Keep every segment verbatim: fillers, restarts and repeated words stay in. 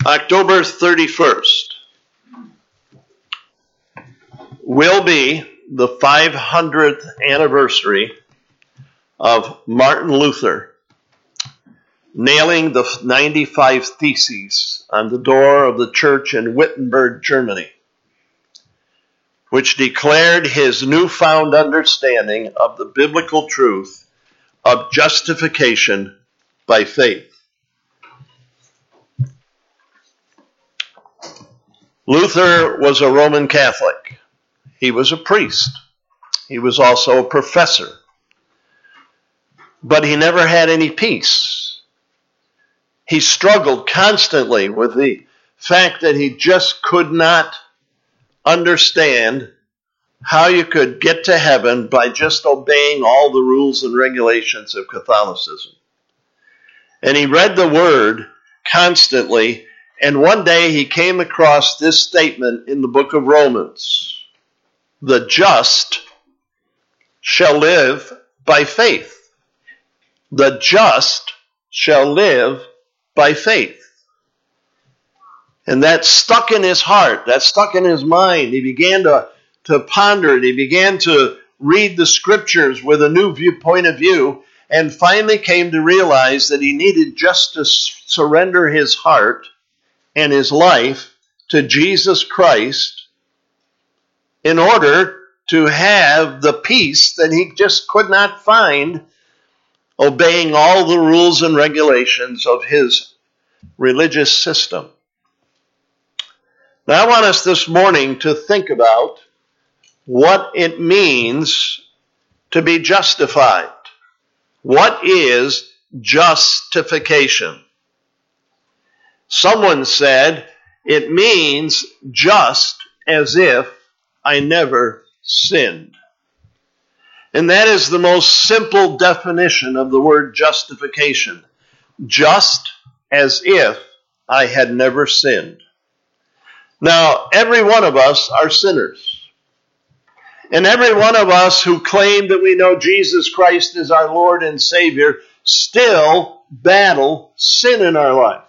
October thirty-first will be the five hundredth anniversary of Martin Luther nailing the ninety-five Theses on the door of the church in Wittenberg, Germany, which declared his newfound understanding of the biblical truth of justification by faith. Luther was a Roman Catholic. He was a priest. He was also a professor. But he never had any peace. He struggled constantly with the fact that he just could not understand how you could get to heaven by just obeying all the rules and regulations of Catholicism. And he read the Word constantly, and one day he came across this statement in the book of Romans: the just shall live by faith. The just shall live by faith. And that stuck in his heart. That stuck in his mind. He began to, to ponder it. He began to read the scriptures with a new viewpoint of view, and finally came to realize that he needed just to surrender his heart and his life to Jesus Christ in order to have the peace that he just could not find obeying all the rules and regulations of his religious system. Now, I want us this morning to think about what it means to be justified. What is justification? Someone said it means just as if I never sinned. And that is the most simple definition of the word justification. Just as if I had never sinned. Now, every one of us are sinners. And every one of us who claim that we know Jesus Christ as our Lord and Savior still battle sin in our life.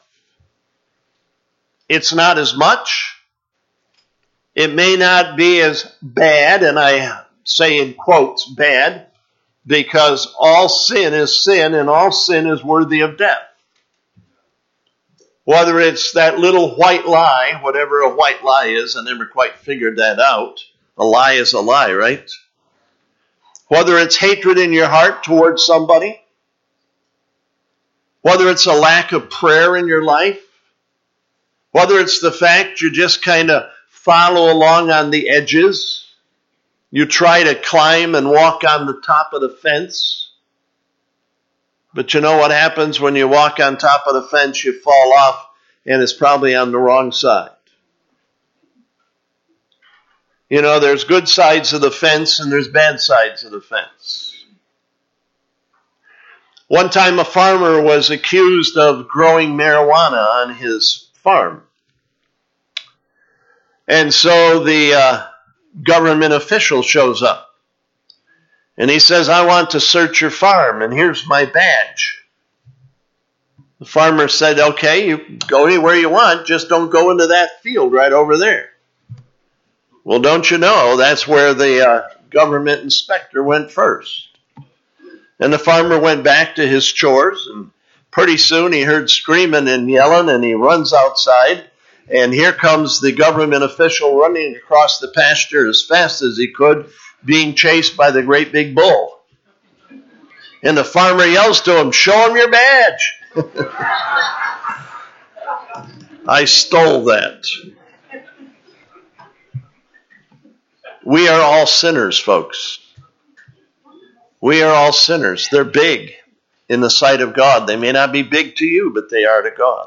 It's not as much. It may not be as bad, and I say in quotes bad, because all sin is sin and all sin is worthy of death. Whether it's that little white lie, whatever a white lie is, I never quite figured that out. A lie is a lie, right? Whether it's hatred in your heart towards somebody, whether it's a lack of prayer in your life, whether it's the fact you just kind of follow along on the edges, you try to climb and walk on the top of the fence, but you know what happens when you walk on top of the fence? You fall off, and it's probably on the wrong side. You know, there's good sides of the fence and there's bad sides of the fence. One time a farmer was accused of growing marijuana on his farm. And so the uh, government official shows up. And he says, I want to search your farm, and here's my badge. The farmer said, okay, you go anywhere you want, just don't go into that field right over there. Well, don't you know, that's where the uh, government inspector went first. And the farmer went back to his chores, and pretty soon he heard screaming and yelling, and he runs outside, and here comes the government official running across the pasture as fast as he could, being chased by the great big bull. And the farmer yells to him, show him your badge. I stole that. We are all sinners, folks. We are all sinners. They're big in the sight of God. They may not be big to you, but they are to God.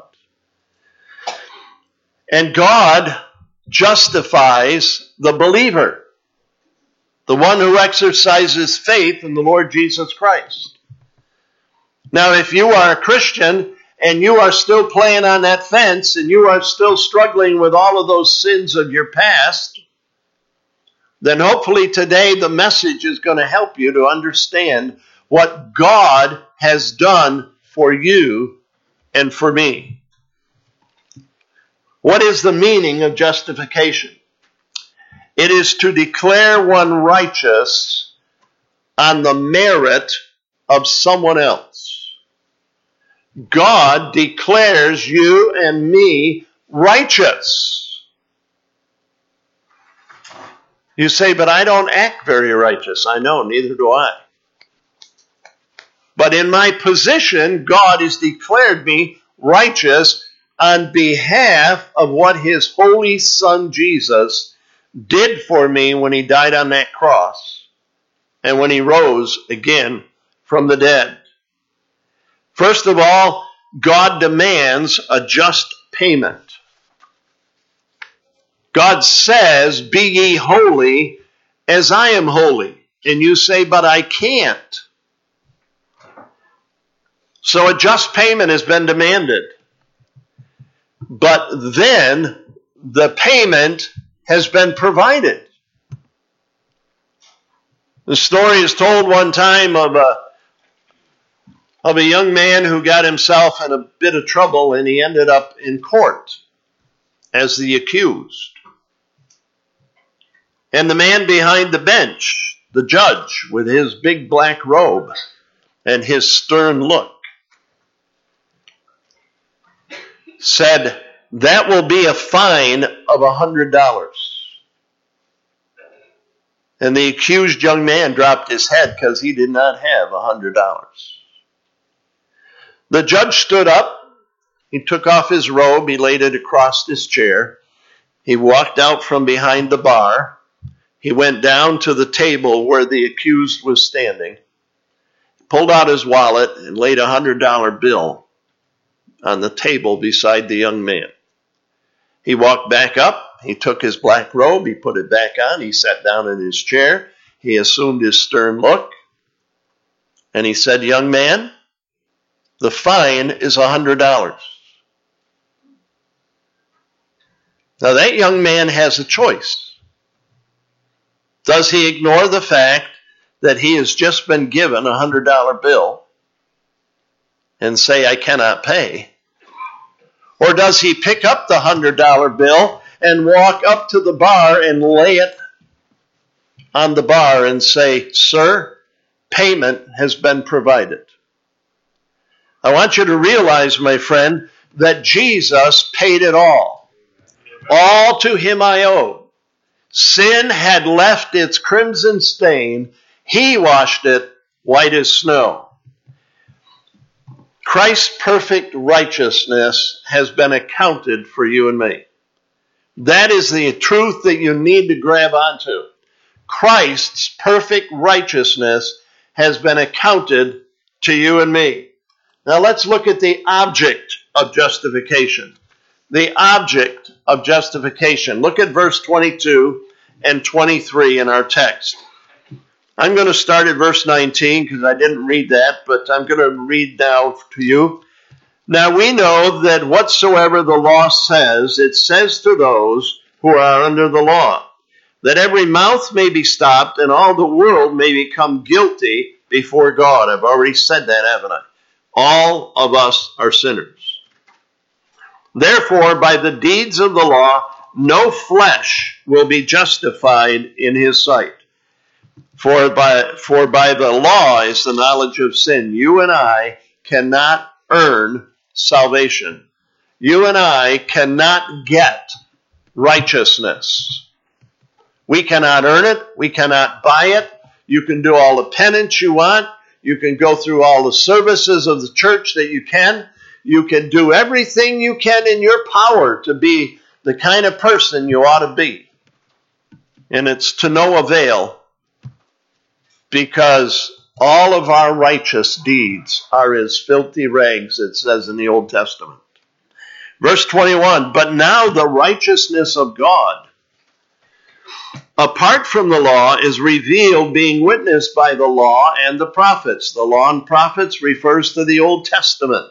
And God justifies the believer, the one who exercises faith in the Lord Jesus Christ. Now, if you are a Christian and you are still playing on that fence and you are still struggling with all of those sins of your past, then hopefully today the message is going to help you to understand what God has done for you and for me. What is the meaning of justification? It is to declare one righteous on the merit of someone else. God declares you and me righteous. You say, but I don't act very righteous. I know, neither do I. But in my position, God has declared me righteous on behalf of what his holy Son Jesus did for me when he died on that cross and when he rose again from the dead. First of all, God demands a just payment. God says, be ye holy as I am holy. And you say, but I can't. So a just payment has been demanded. But then the payment has been provided. The story is told one time of a, of a young man who got himself in a bit of trouble, and he ended up in court as the accused. And the man behind the bench, the judge, with his big black robe and his stern look, said, that will be a fine of a hundred dollars. And the accused young man dropped his head because he did not have a hundred dollars. The judge stood up. He took off his robe. He laid it across his chair. He walked out from behind the bar. He went down to the table where the accused was standing, pulled out his wallet, and laid a hundred dollar bill on the table beside the young man. He walked back up. He took his black robe. He put it back on. He sat down in his chair. He assumed his stern look. And he said, young man, the fine is a hundred dollars. Now that young man has a choice. Does he ignore the fact that he has just been given a hundred dollar bill and say, I cannot pay? Or does he pick up the hundred dollar bill and walk up to the bar and lay it on the bar and say, sir, payment has been provided? I want you to realize, my friend, that Jesus paid it all. All to him I owe. Sin had left its crimson stain. He washed it white as snow. Christ's perfect righteousness has been accounted for you and me. That is the truth that you need to grab onto. Christ's perfect righteousness has been accounted to you and me. Now let's look at the object of justification. The object of justification. Look at verse twenty-two and twenty-three in our text. I'm going to start at verse nineteen because I didn't read that, but I'm going to read now to you. Now we know that whatsoever the law says, it says to those who are under the law, that every mouth may be stopped and all the world may become guilty before God. I've already said that, haven't I? All of us are sinners. Therefore, by the deeds of the law, no flesh will be justified in his sight. For by, for by the law is the knowledge of sin. You and I cannot earn salvation. You and I cannot get righteousness. We cannot earn it. We cannot buy it. You can do all the penance you want. You can go through all the services of the church that you can. You can do everything you can in your power to be the kind of person you ought to be. And it's to no avail, because all of our righteous deeds are as filthy rags, it says in the Old Testament. Verse twenty-one, but now the righteousness of God, apart from the law, is revealed, being witnessed by the law and the prophets. The law and prophets refers to the Old Testament.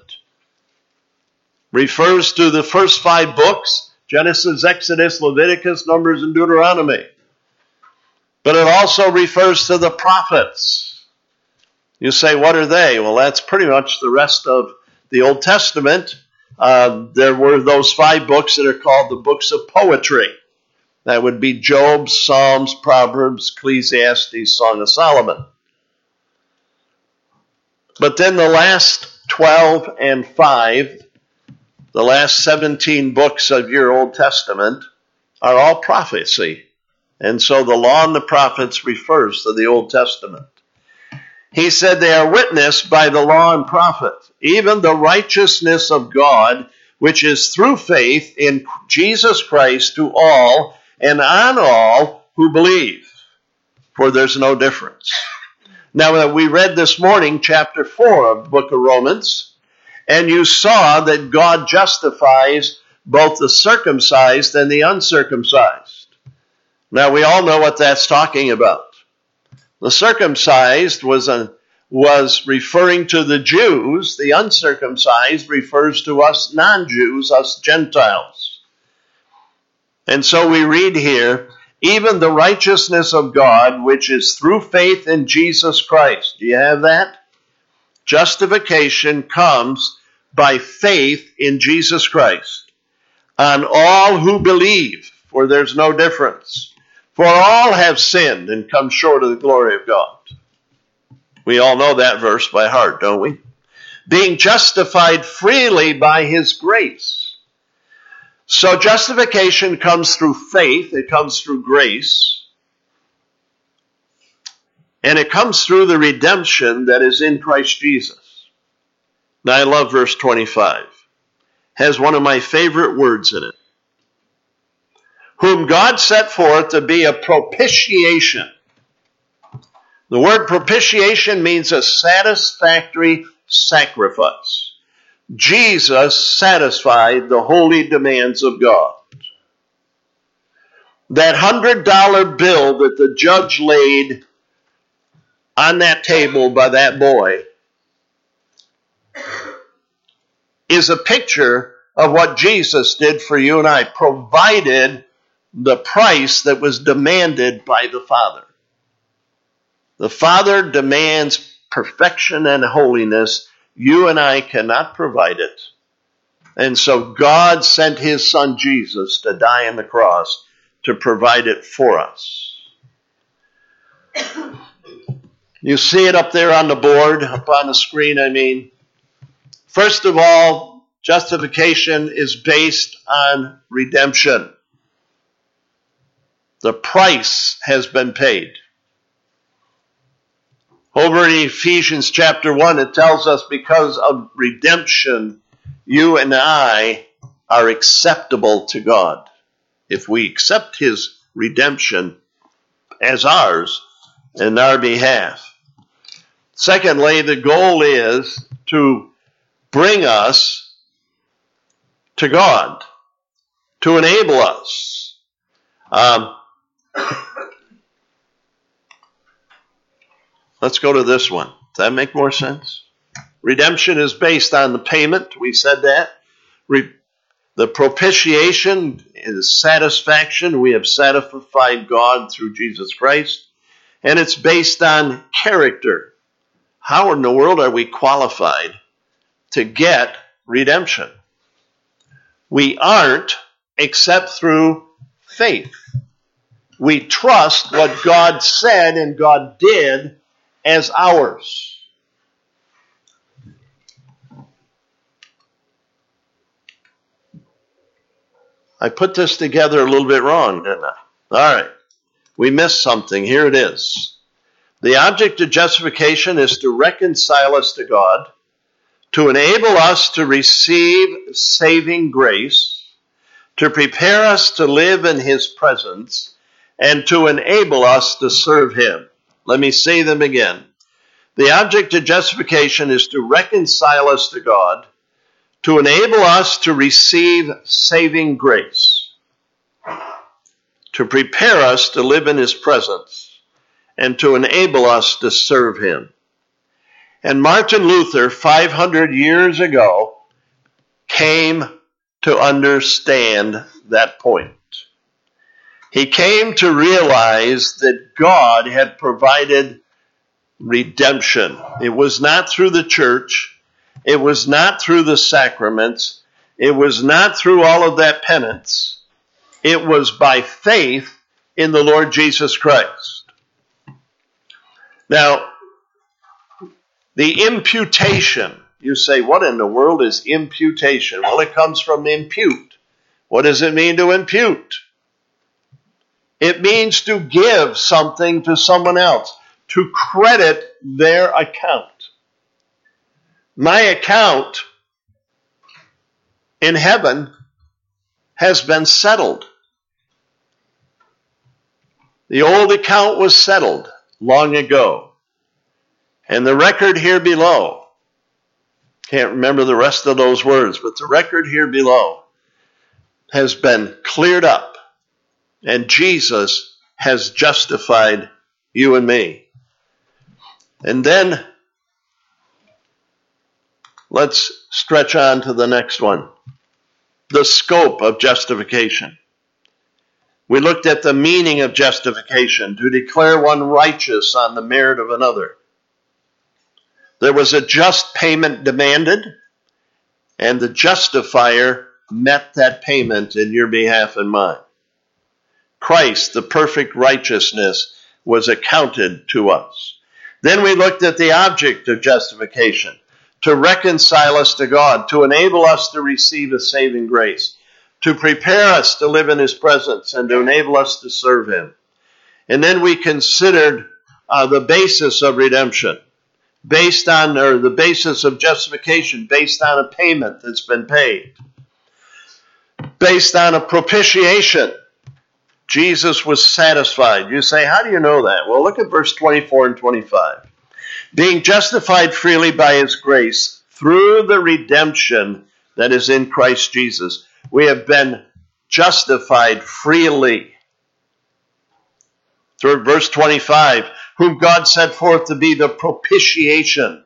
Refers to the first five books, Genesis, Exodus, Leviticus, Numbers, and Deuteronomy. But it also refers to the prophets. You say, what are they? Well, that's pretty much the rest of the Old Testament. Uh, there were those five books that are called the books of poetry. That would be Job, Psalms, Proverbs, Ecclesiastes, Song of Solomon. But then the last twelve and five, the last seventeen books of your Old Testament, are all prophecy. And so the law and the prophets refers to the Old Testament. He said they are witnessed by the law and prophets, even the righteousness of God, which is through faith in Jesus Christ to all and on all who believe. For there's no difference. Now, we read this morning chapter four of the book of Romans, and you saw that God justifies both the circumcised and the uncircumcised. Now, we all know what that's talking about. The circumcised was a, was referring to the Jews. The uncircumcised refers to us non-Jews, us Gentiles. And so we read here, even the righteousness of God, which is through faith in Jesus Christ. Do you have that? Justification comes by faith in Jesus Christ. On all who believe, for there's no difference. For all have sinned and come short of the glory of God. We all know that verse by heart, don't we? Being justified freely by his grace. So justification comes through faith, it comes through grace, and it comes through the redemption that is in Christ Jesus. Now I love verse twenty-five. Has one of my favorite words in it. Whom God set forth to be a propitiation. The word propitiation means a satisfactory sacrifice. Jesus satisfied the holy demands of God. That hundred dollar bill that the judge laid on that table by that boy is a picture of what Jesus did for you and I, provided the price that was demanded by the Father. The Father demands perfection and holiness. You and I cannot provide it. And so God sent his son Jesus to die on the cross to provide it for us. You see it up there on the board, up on the screen, I mean. First of all, justification is based on redemption. The price has been paid. Over in Ephesians chapter one, it tells us because of redemption, you and I are acceptable to God. If we accept his redemption as ours in our behalf. Secondly, the goal is to bring us to God, to enable us. Um, let's go to this one. Does that make more sense? Redemption is based on the payment. We said that. Re- the propitiation is satisfaction. We have satisfied God through Jesus Christ. And it's based on character. How in the world are we qualified to get redemption? We aren't except through faith. We trust what God said and God did as ours. I put this together a little bit wrong, didn't I? All right. We missed something. Here it is. The object of justification is to reconcile us to God, to enable us to receive saving grace, to prepare us to live in his presence, and to enable us to serve him. Let me say them again. The object of justification is to reconcile us to God, to enable us to receive saving grace, to prepare us to live in his presence, and to enable us to serve him. And Martin Luther, five hundred years ago, came to understand that point. He came to realize that God had provided redemption. It was not through the church. It was not through the sacraments. It was not through all of that penance. It was by faith in the Lord Jesus Christ. Now, the imputation, you say, what in the world is imputation? Well, it comes from impute. What does it mean to impute? It means to give something to someone else, to credit their account. My account in heaven has been settled. The old account was settled long ago. And the record here below, can't remember the rest of those words, but the record here below has been cleared up. And Jesus has justified you and me. And then let's stretch on to the next one. The scope of justification. We looked at the meaning of justification, to declare one righteous on the merit of another. There was a just payment demanded, and the justifier met that payment in your behalf and mine. Christ, the perfect righteousness, was accounted to us. Then we looked at the object of justification, to reconcile us to God, to enable us to receive a saving grace, to prepare us to live in His presence, and to enable us to serve Him. And then we considered uh, the basis of redemption, based on, or the basis of justification, based on a payment that's been paid, based on a propitiation. Jesus was satisfied. You say, how do you know that? Well, look at verse twenty-four and twenty-five. Being justified freely by His grace through the redemption that is in Christ Jesus. We have been justified freely. Through verse twenty-five, whom God set forth to be the propitiation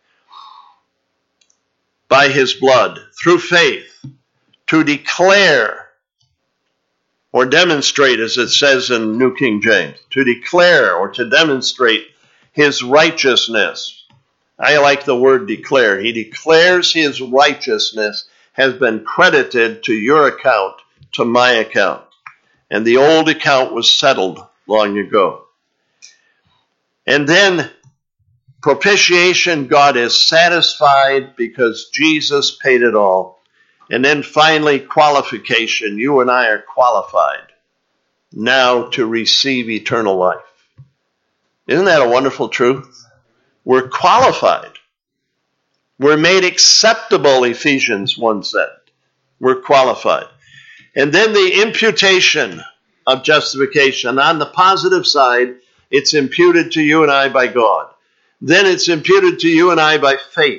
by His blood, through faith, to declare or demonstrate, as it says in New King James, to declare or to demonstrate His righteousness. I like the word declare. He declares His righteousness has been credited to your account, to my account. And the old account was settled long ago. And then propitiation, God is satisfied because Jesus paid it all. And then finally, qualification. You and I are qualified now to receive eternal life. Isn't that a wonderful truth? We're qualified. We're made acceptable, Ephesians one said. We're qualified. And then the imputation of justification. On the positive side, it's imputed to you and I by God. Then it's imputed to you and I by faith.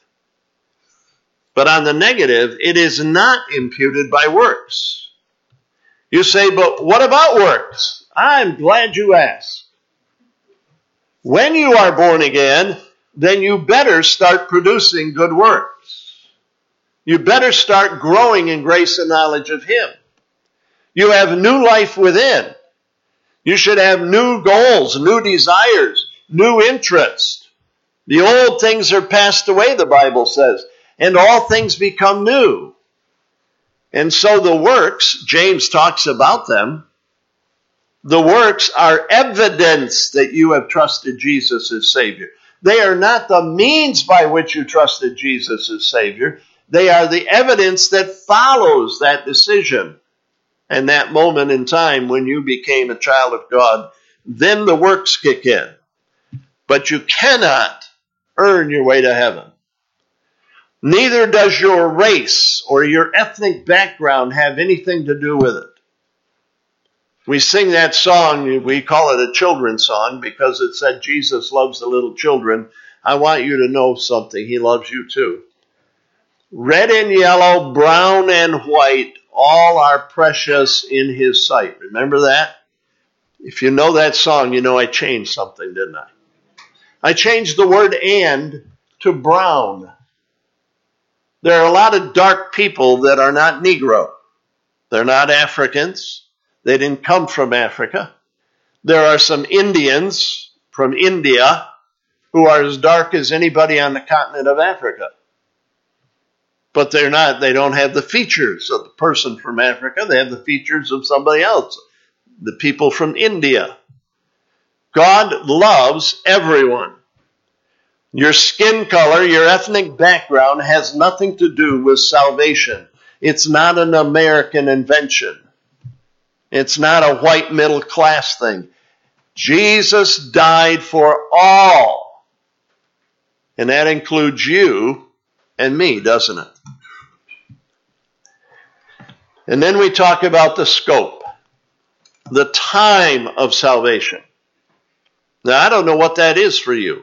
But on the negative, it is not imputed by works. You say, but what about works? I'm glad you asked. When you are born again, then you better start producing good works. You better start growing in grace and knowledge of Him. You have new life within. You should have new goals, new desires, new interests. The old things are passed away, the Bible says, and all things become new. And so the works, James talks about them, the works are evidence that you have trusted Jesus as Savior. They are not the means by which you trusted Jesus as Savior. They are the evidence that follows that decision and that moment in time when you became a child of God. Then the works kick in. But you cannot earn your way to heaven. Neither does your race or your ethnic background have anything to do with it. We sing that song, we call it a children's song because it said Jesus loves the little children. I want you to know something. He loves you too. Red and yellow, brown and white, all are precious in His sight. Remember that? If you know that song, you know I changed something, didn't I? I changed the word and to brown. There are a lot of dark people that are not Negro. They're not Africans. They didn't come from Africa. There are some Indians from India who are as dark as anybody on the continent of Africa. but they're not, they don't have the features of the person from Africa. They have the features of somebody else, the people from India. God loves everyone. Your skin color, your ethnic background has nothing to do with salvation. It's not an American invention. It's not a white middle class thing. Jesus died for all. And that includes you and me, doesn't it? And then we talk about the scope, the time of salvation. Now, I don't know what that is for you,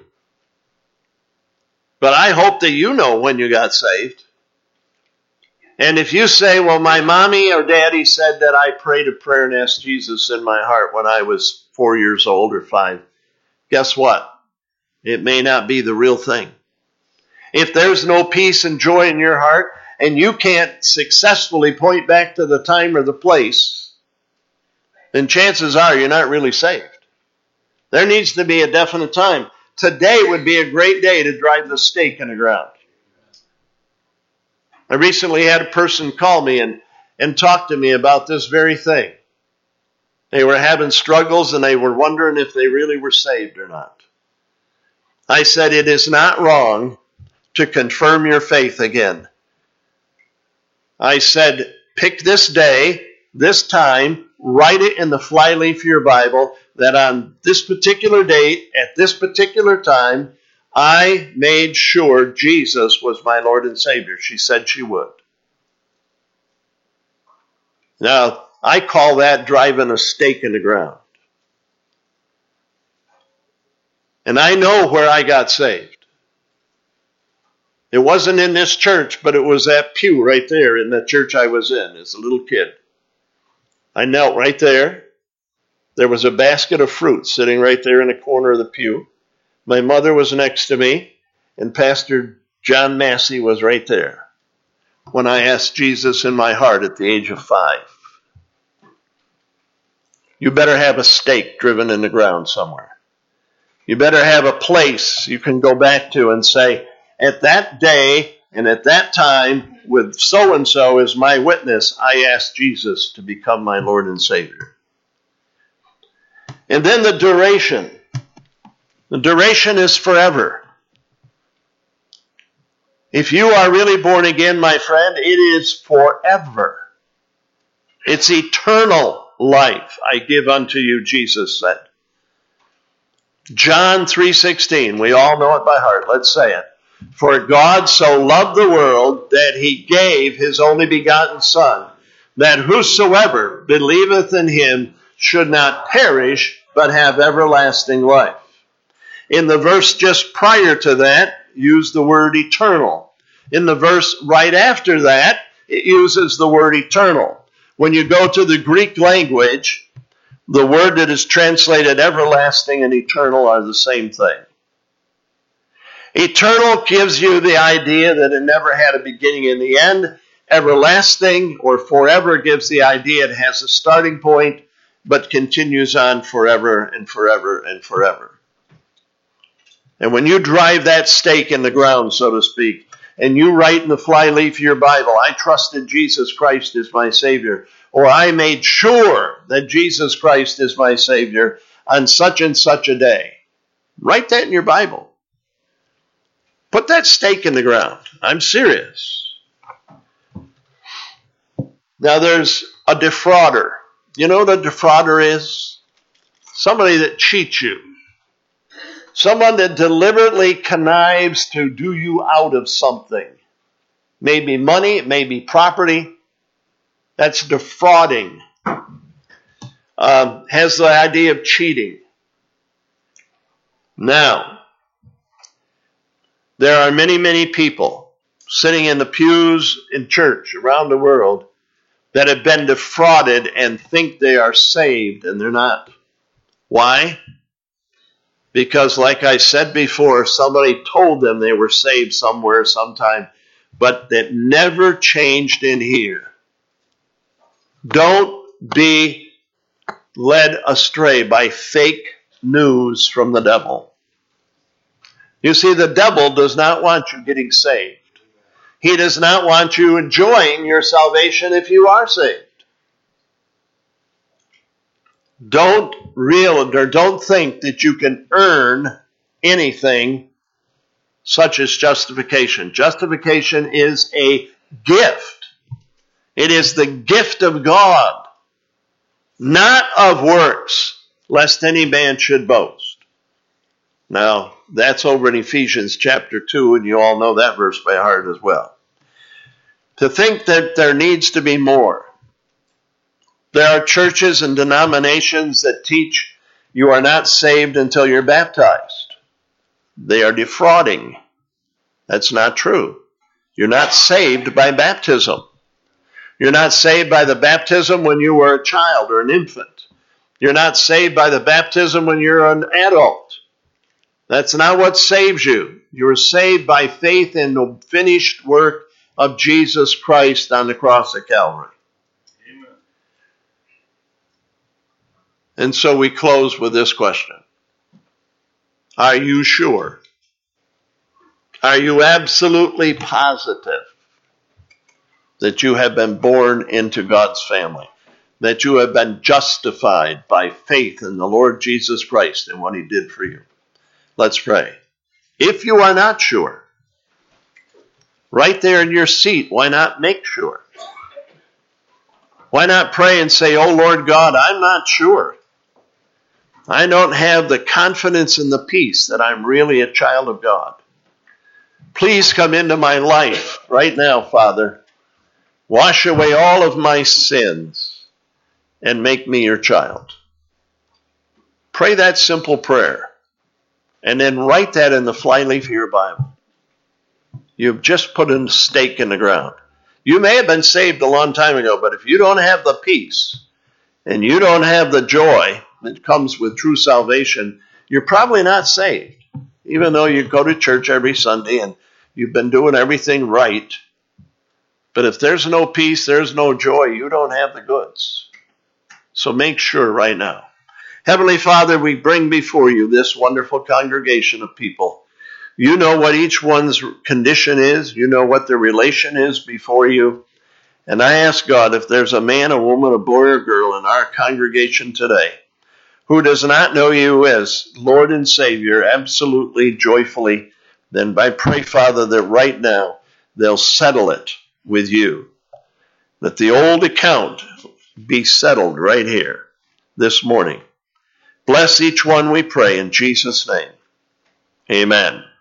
but I hope that you know when you got saved. And if you say, well, my mommy or daddy said that I prayed a prayer and asked Jesus in my heart when I was four years old or five, guess what? It may not be the real thing. If there's no peace and joy in your heart, and you can't successfully point back to the time or the place, then chances are you're not really saved. There needs to be a definite time. Today would be a great day to drive the stake in the ground. I recently had a person call me and, and talk to me about this very thing. They were having struggles and they were wondering if they really were saved or not. I said, it is not wrong to confirm your faith again. I said, pick this day, this time, write it in the flyleaf of your Bible that on this particular date, at this particular time, I made sure Jesus was my Lord and Savior. She said she would. Now, I call that driving a stake in the ground. And I know where I got saved. It wasn't in this church, but it was that pew right there in the church I was in as a little kid. I knelt right there. There was a basket of fruit sitting right there in the corner of the pew. My mother was next to me, and Pastor John Massey was right there when I asked Jesus in my heart at the age of five. You better have a stake driven in the ground somewhere. You better have a place you can go back to and say, at that day and at that time, with so-and-so as my witness, I asked Jesus to become my Lord and Savior. And then the duration. The duration is forever. If you are really born again, my friend, it is forever. It's eternal life I give unto you, Jesus said. John three sixteen, we all know it by heart. Let's say it. For God so loved the world that he gave his only begotten Son, that whosoever believeth in him should not perish, but have everlasting life. In the verse just prior to that, use the word eternal. In the verse right after that, it uses the word eternal. When you go to the Greek language, the word that is translated everlasting and eternal are the same thing. Eternal gives you the idea that it never had a beginning and the end. Everlasting or forever gives the idea it has a starting point, but continues on forever and forever and forever. And when you drive that stake in the ground, so to speak, and you write in the flyleaf of your Bible, I trusted Jesus Christ as my Savior, or I made sure that Jesus Christ is my Savior on such and such a day. Write that in your Bible. Put that stake in the ground. I'm serious. Now there's a defrauder. You know what a defrauder is? Somebody that cheats you. Someone that deliberately connives to do you out of something. Maybe money, it may be property. That's defrauding. Um, has the idea of cheating. Now, there are many, many people sitting in the pews in church around the world that have been defrauded and think they are saved, and they're not. Why? Because, like I said before, somebody told them they were saved somewhere, sometime, but that never changed in here. Don't be led astray by fake news from the devil. You see, the devil does not want you getting saved. He does not want you enjoying your salvation if you are saved. Don't real or don't think that you can earn anything such as justification. Justification is a gift. It is the gift of God, not of works, lest any man should boast. Now, that's over in Ephesians chapter two, and you all know that verse by heart as well. To think that there needs to be more. There are churches and denominations that teach you are not saved until you're baptized. They are defrauding. That's not true. You're not saved by baptism. You're not saved by the baptism when you were a child or an infant. You're not saved by the baptism when you're an adult. That's not what saves you. You're saved by faith in the finished work of Jesus Christ on the cross of Calvary. Amen. And so we close with this question. Are you sure? Are you absolutely positive that you have been born into God's family? That you have been justified by faith in the Lord Jesus Christ and what he did for you? Let's pray. If you are not sure, right there in your seat, why not make sure? Why not pray and say, oh Lord God, I'm not sure. I don't have the confidence and the peace that I'm really a child of God. Please come into my life right now, Father. Wash away all of my sins and make me your child. Pray that simple prayer and then write that in the flyleaf of your Bible. You've just put a stake in the ground. You may have been saved a long time ago, but if you don't have the peace and you don't have the joy that comes with true salvation, you're probably not saved. Even though you go to church every Sunday and you've been doing everything right. But if there's no peace, there's no joy, you don't have the goods. So make sure right now. Heavenly Father, we bring before you this wonderful congregation of people. You know what each one's condition is. You know what their relation is before you. And I ask God, if there's a man, a woman, a boy, or girl in our congregation today who does not know you as Lord and Savior absolutely, joyfully, then I pray, Father, that right now they'll settle it with you. That the old account be settled right here this morning. Bless each one, we pray, in Jesus' name. Amen.